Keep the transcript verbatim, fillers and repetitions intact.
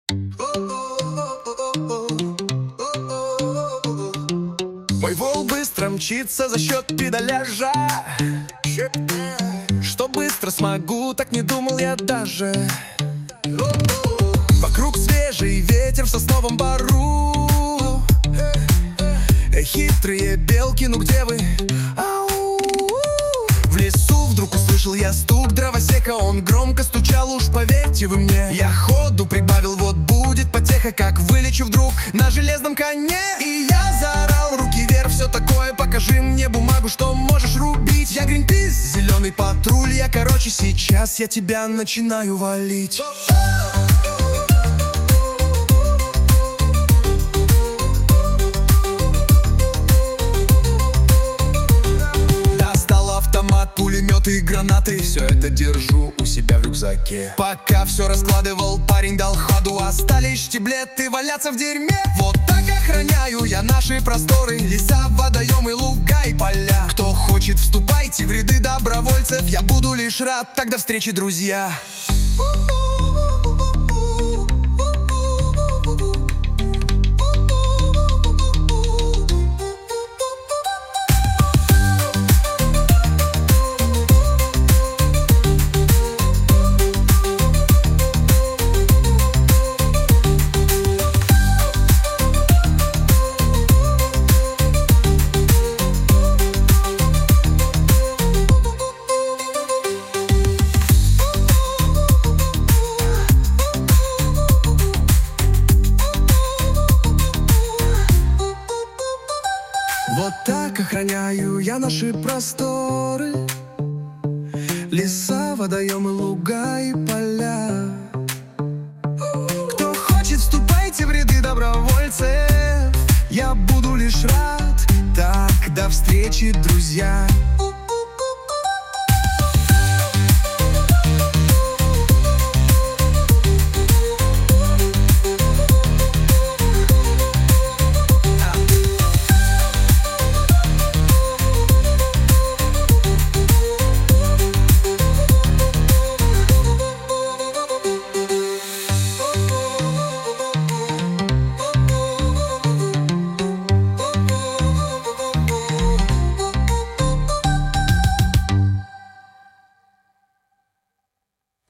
Мой вол быстро мчится за счет педаляжа. Что быстро смогу, так не думал я даже. Вокруг свежий ветер в сосновом бору. Хитрые белки, ну где вы? Ау! В лесу вдруг услышал я стук дровосека. Он громко стучал, уж поверьте вы мне. Я ходу прибавил, вот будет потеха, как вылечу вдруг на железном коне. И я заорал, руки вверх, все такое, покажи мне бумагу, что можешь рубить. Я Гринпис, зеленый патруль, я короче, сейчас я тебя начинаю валить. Пулеметы и гранаты, все это держу у себя в рюкзаке. Пока все раскладывал, парень дал ходу. Остались штиблеты валяться в дерьме. Вот так охраняю я наши просторы, леса, водоемы, луга и поля. Кто хочет, вступайте в ряды добровольцев. Я буду лишь рад, так до встречи, друзья. Вот так охраняю я наши просторы, леса, водоемы, луга и поля. Кто хочет, вступайте в ряды добровольцев. Я буду лишь рад, так до встречи, друзья.